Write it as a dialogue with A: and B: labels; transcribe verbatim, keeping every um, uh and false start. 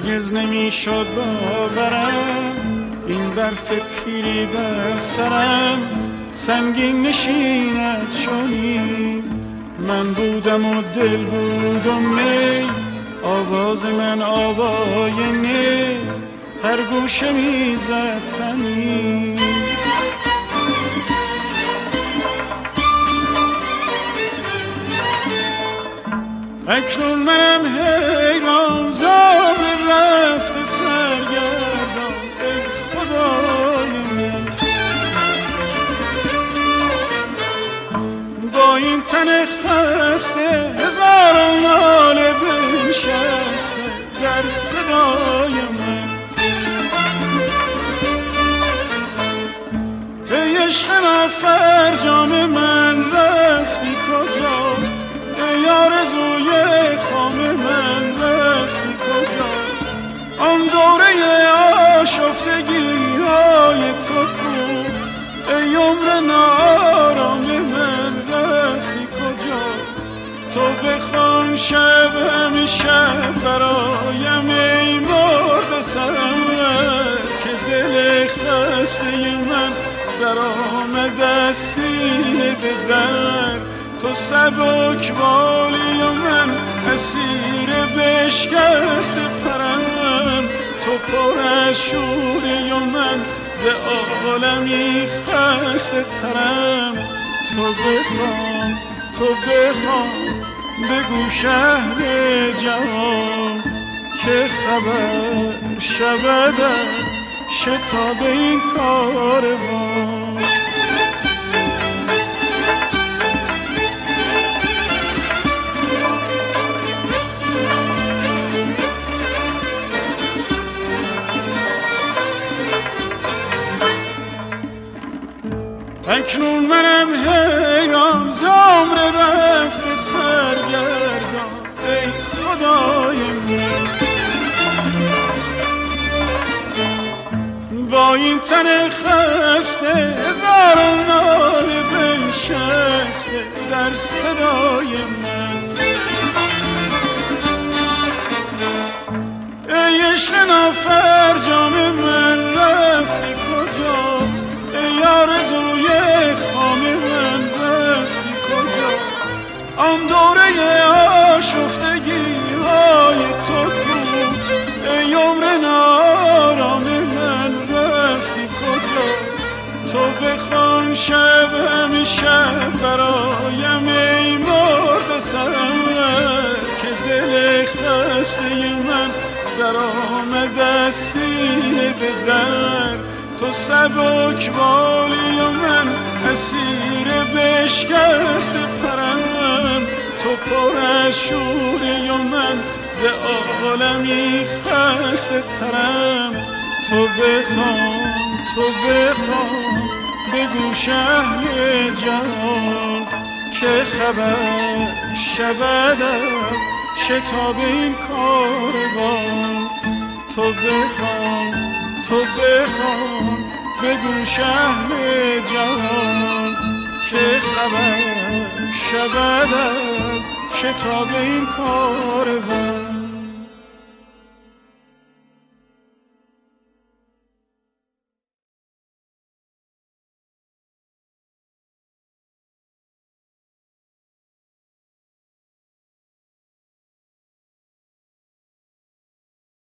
A: هرگز نمیشد باورم این برف پیری بر سرم سنگین نشیند چونین. من بودم و دل بود و می، آواز من آواینه هر گوشه میزد تنین. اکنون منم حیران زار رفته سرگردان ای خدای من. با این تن خسته هزاران ناله بنشسته در صدای من. ای عشق نافرجام من رفتی کجا؟ ای آرزوی خام من رفتی کجا؟ آن دوره آشفتگی های تو کو؟ ای عمر نارام من رفتی کجا؟ تو بخوان شب همیشه برایم ای مرد سرم که دل خسته من در آمد از سینه به در. تو سبک بالی و من اسیر بشکست پرم. تو پر از شوری و من ز عالمی خسته ترم. تو بخوام تو بخوام بگو شهر جهان که خبر شود از شتاب این کاروان. اکنون منم حیران زمر رفته سرگردان ای خدای من. با این تن خسته هزاران ناله بنشسته در صدای من. ای عشق نافرجام من رفتی کجا؟ ای آرزوی خام من رفتی کجا؟ آن دوره آشفتگی های تو کو؟ ای عمر نارام من رفتی کجا؟ تو بخوان شب همیشه برایم ای مرد سرم که دل خسته من در آمد از سینه به در. تو سبک بالی و من اسیر بشکست پرم. تو پر از شوری و من ز عالمی خسته ترم. تو بخوام تو بخوام بگو شهر جهان که خبر شود از شتاب این کاروان. تو بخوام تو بخوام بگو شهر جهان که خبر شود از شتاب این کاروان.